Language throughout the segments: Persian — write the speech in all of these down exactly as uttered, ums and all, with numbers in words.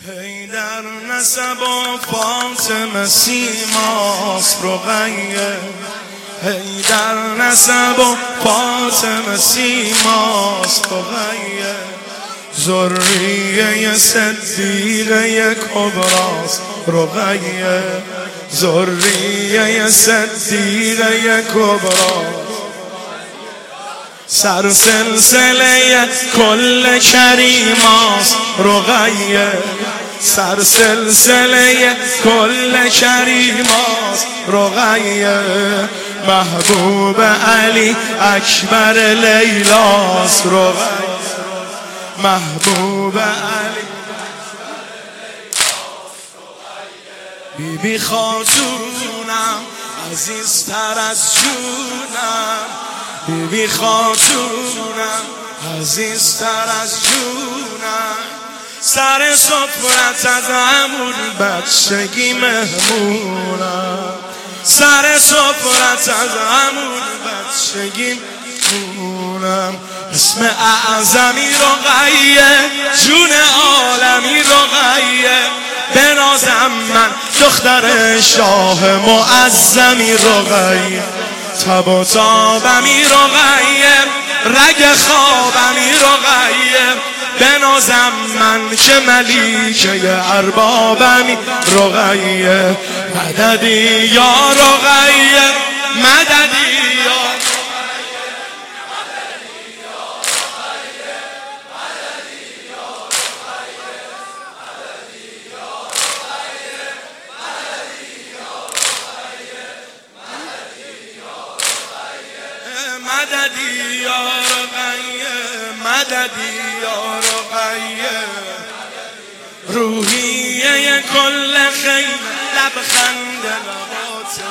هی در نسب و فاطمه سیماست رقیه، هی در نسب و فاطمه سیماست رقیه، ذریه صدیقه کبراست رقیه، ذریه صدیقه کبراست، سر سلسله کل کریماست رقیه، سر سلسله کل کریماست رقیه، محبوب علی اکبر لیلاست رقیه، محبوب علی بی بی خاتونم عزیزتر از جونم، بی بی خاتونم عزیزتر از جونم، سر سفرت از همون بچگی مهمونم، سر سفرت از همون بچگی مهمونم، اسم اعظمی رقیه، جون عالمی رقیه، بنازم من دختر شاه معظمی رقیه، تب و تابمی رقیه، رگ خوابمی رقیه، بنازم من که ملیکه اربابمی رقیه، مددی یا رقیه، مددی یا مددی یا رقیه، مددی یا رقیه، روحیه کل خیل لبخند لباته،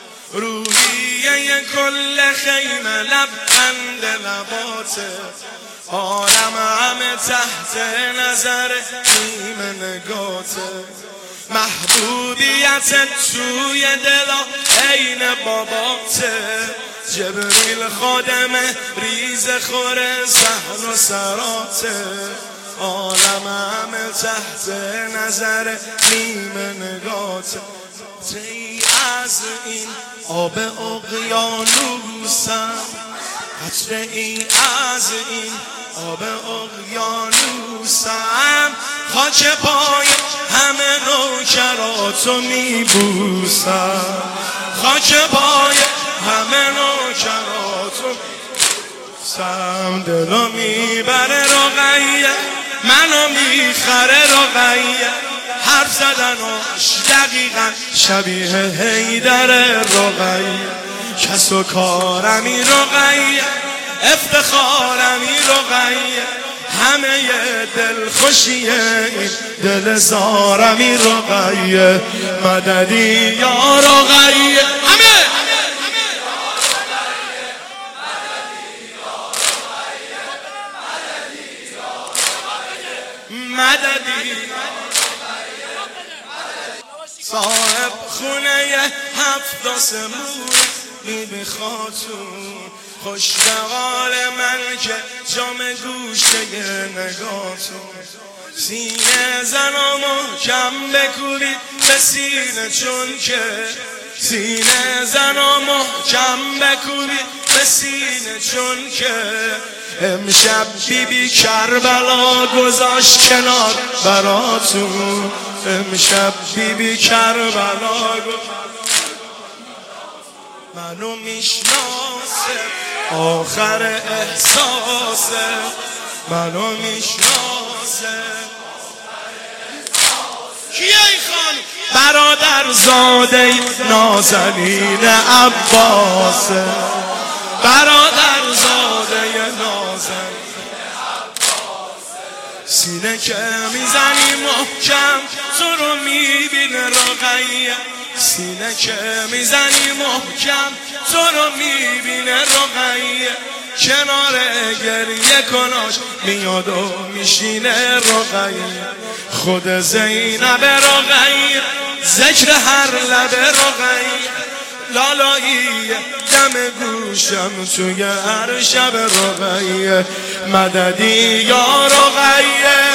روحیه کل خیل لبخند لباته، عالم همه تحت نظر نیم نگاته، محبوبیت توی دلا عین باباته، جبریل خادم ریز خور صحن و سراته، عالم همه تحت نظر نیم نگاته، ای از این آب اقیانوسم، قطره ای از این آب اقیانوسم، خاک پای همه نوکراتو میبوسم، خاک پای همه نوکراتو سم، دلو میبره رقیه، منو میخره رقیه، حرف زدناش دقیقا شبیه حیدر رقیه، کس و کارمی رقیه، افتخارمی رقیه، همه دل خوشیه این دل زارمی رقیه، مددی یا رقیه، همه مددی صاحب خونه هفت آسمون، بی بی خاتون خوش بقال من که جام گوشه نگاتون، سینه زنو محکم بکوبید به سینه، چون که سینه زنو محکم بکوبید به سینه، چون که امشب بی بی کربلا گذاشت کنار براتون، امشب بی بی کربلا منو میشناسه، آخر احساسه منو میشناسه، کیه ای خان؟ برادر زاده نازنین عباسه، برادر زاده نازنین عباسه، سینه که میزنی محکم تو رو میبینه رقیه، سینه که میزنی محکم تو رو میبینه رقیه، کنار گریه کناش میاد و میشینه رقیه، خود زینب رقیه، ذکر هر لب رقیه، لالایی دم گوشم توی هر شب رقیه، مددی یا رقیه.